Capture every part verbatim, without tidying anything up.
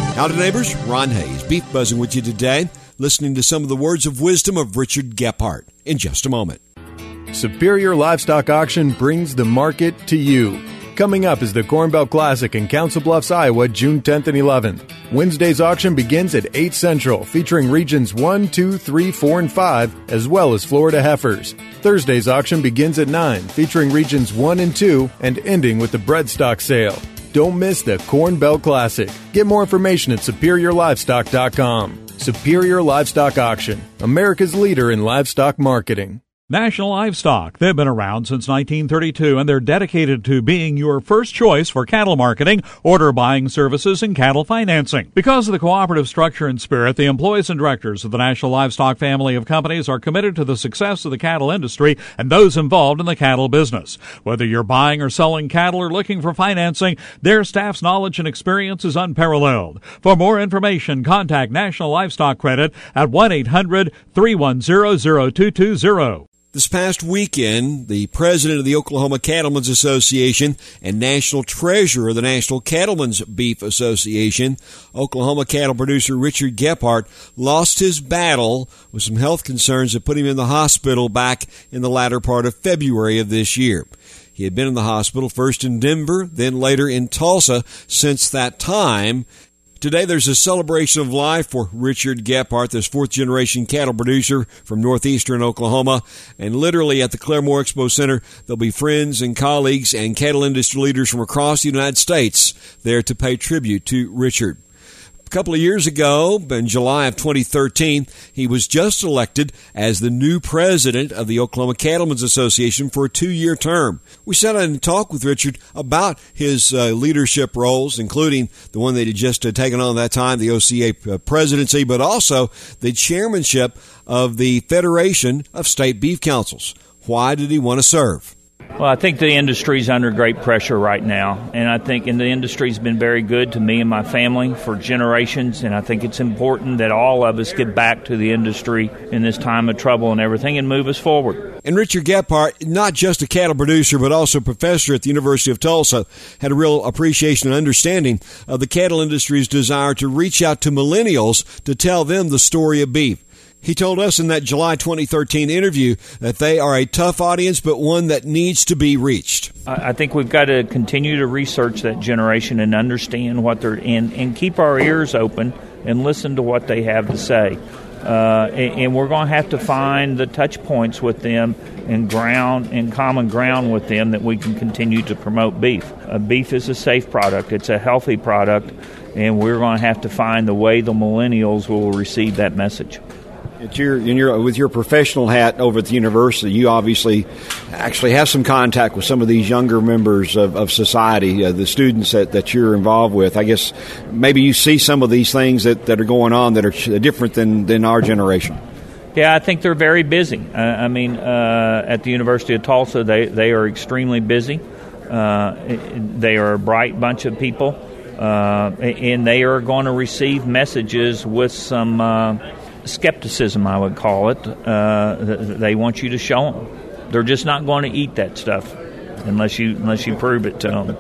Howdy, neighbors. Ron Hayes, beef buzzing with you today, listening to some of the words of wisdom of Richard Gephardt in just a moment. Superior Livestock Auction brings the market to you. Coming up is the Corn Belt Classic in Council Bluffs, Iowa, June tenth and eleventh. Wednesday's auction begins at eight Central, featuring regions one, two, three, four, and five, as well as Florida heifers. Thursday's auction begins at nine, featuring regions one and two, and ending with the breadstock sale. Don't miss the Corn Belt Classic. Get more information at superior livestock dot com. Superior Livestock Auction, America's leader in livestock marketing. National Livestock. They've been around since nineteen thirty-two, and they're dedicated to being your first choice for cattle marketing, order buying services, and cattle financing. Because of the cooperative structure and spirit, the employees and directors of the National Livestock family of companies are committed to the success of the cattle industry and those involved in the cattle business. Whether you're buying or selling cattle or looking for financing, their staff's knowledge and experience is unparalleled. For more information, contact National Livestock Credit at one eight hundred, three one zero, zero two two zero. This past weekend, the president of the Oklahoma Cattlemen's Association and national treasurer of the National Cattlemen's Beef Association, Oklahoma cattle producer Richard Gephardt, lost his battle with some health concerns that put him in the hospital back in the latter part of February of this year. He had been in the hospital first in Denver, then later in Tulsa since that time. Today, there's a celebration of life for Richard Gephardt, this fourth-generation cattle producer from northeastern Oklahoma. And literally at the Claremore Expo Center, there'll be friends and colleagues and cattle industry leaders from across the United States there to pay tribute to Richard. A couple of years ago, in July of twenty thirteen, he was just elected as the new president of the Oklahoma Cattlemen's Association for a two-year term. We sat down and talked with Richard about his uh, leadership roles, including the one that he just uh, taken on that time, the O C A presidency, but also the chairmanship of the Federation of State Beef Councils. Why did he want to serve? Well, I think the industry's under great pressure right now, and I think and the industry's been very good to me and my family for generations, and I think it's important that all of us get back to the industry in this time of trouble and everything and move us forward. And Richard Gephardt, not just a cattle producer, but also a professor at the University of Tulsa, had a real appreciation and understanding of the cattle industry's desire to reach out to millennials to tell them the story of beef. He told us in that July twenty thirteen interview that they are a tough audience, but one that needs to be reached. I think we've got to continue to research that generation and understand what they're in and keep our ears open and listen to what they have to say. Uh, and, and we're going to have to find the touch points with them and ground and common ground with them that we can continue to promote beef. Uh, beef is a safe product. It's a healthy product, and we're going to have to find the way the millennials will receive that message. It's your, in your, with your professional hat over at the university, you obviously actually have some contact with some of these younger members of, of society, uh, the students that, that you're involved with. I guess maybe you see some of these things that, that are going on that are different than, than our generation. Yeah, I think they're very busy. Uh, I mean, uh, at the University of Tulsa, they, they are extremely busy. Uh, they are a bright bunch of people, uh, and they are going to receive messages with some uh, skepticism, I would call it. Uh, they want you to show them. They're just not going to eat that stuff unless you unless you prove it to them.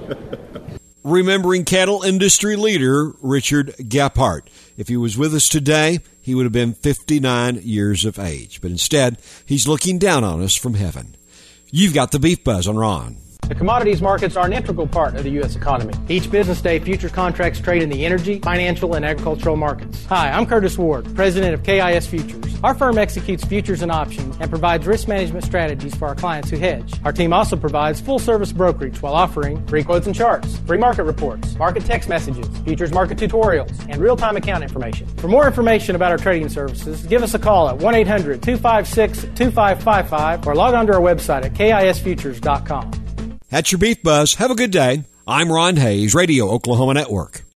Remembering cattle industry leader Richard Gephardt. If he was with us today, he would have been fifty-nine years of age. But instead, he's looking down on us from heaven. You've got the Beef Buzz on Ron. The commodities markets are an integral part of the U S economy. Each business day, futures contracts trade in the energy, financial, and agricultural markets. Hi, I'm Curtis Ward, president of K I S Futures. Our firm executes futures and options and provides risk management strategies for our clients who hedge. Our team also provides full-service brokerage while offering free quotes and charts, free market reports, market text messages, futures market tutorials, and real-time account information. For more information about our trading services, give us a call at one eight hundred, two five six, two five five five or log on to our website at K I S futures dot com. That's your Beef Buzz. Have a good day. I'm Ron Hayes, Radio Oklahoma Network.